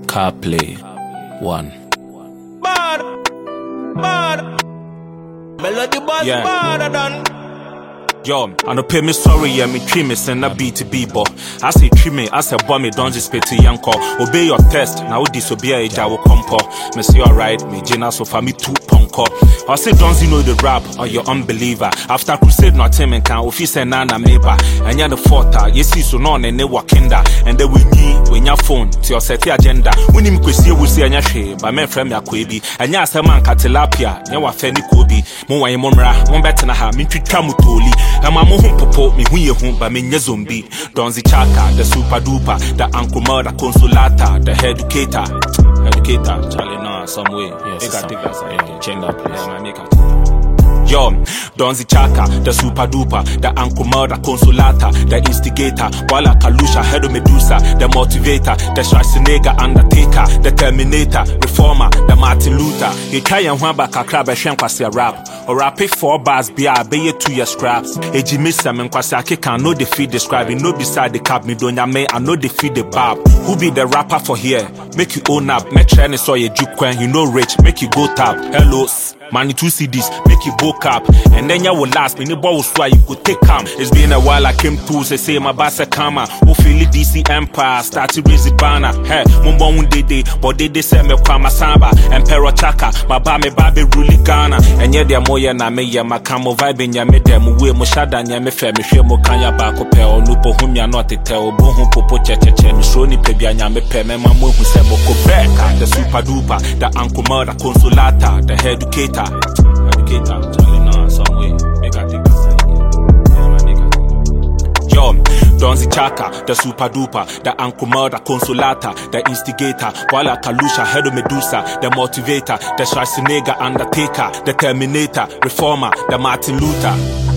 CarPlay 1. Bad. Melody boss badder than. Yo, I no pay me sorry, yeah, me treat me send a BTB, but I say treat me, I say bomb me don't just pay to yanko. Obey your test, now disobey a jaw compo. Me say alright, me Jena so for me too punko. I say don't you know the rap or you're unbeliever. After crusade not him and can office and nana neighbor. And you're the forta, you see so none and they wakinda. And then we need when your phone to your set agenda. When him question we see anya she, but men frame ya kwebi. And ya se man katilapia, nyawa feni kobi. Mo wa yemomra, mo better na ha, min twitwamutoli. And my mohun popo, me huye hun, but me nye zombie. Donzi Chaka, the super duper, the uncle murder consolata, the educator. Educator, Charlie, no, some way. Yes, change that place. Yeah, make it. Yo, Donzi Chaka, the super duper, the uncle murder consolata, the instigator, Wala Kalusha, Hedo Medusa, the motivator, the Schwarzenegger undertaker, the terminator, reformer, the Martin Luther. You try and wamba kakraba shenkwasi rap, or rap it 4 bars, be a 2 year scraps. Eji missa men kwasi can no defeat describing, no beside the cap me donya me, I no defeat the bab. Who be the rapper for here? Make you own up, make try and saw your juke when you know rich, make you go tap. Hello. Money 2 CDs, make you book up. And then you will last, me neighbor will swear you could take calm. It's been a while I came through, say my bass a kama. Who feel it DC Empire, start to raise the banner. Hey, mumbo day, but they say me kwa masamba. Emperor Chaka, my baby ruli Ghana. And yeah, they're more na me, yeah, my camo vibe in ya me them. We mo shada nya me fe, me share mo kanya bako pe. Or lupo hum ya not te o bohum popo cheche. Me shoni pebia nya me pe, me mamu who se mo ko beka. The super duper, the uncle murder consolata, the educator. Educator, Charlie, no, some way. Make a take Yo, Donzi Chaka, the super duper, the uncle murder consolata, the instigator, Wala Kalusha, Hedo Medusa, the motivator, the Schwarzenegger undertaker, the terminator, reformer, the Martin Luther.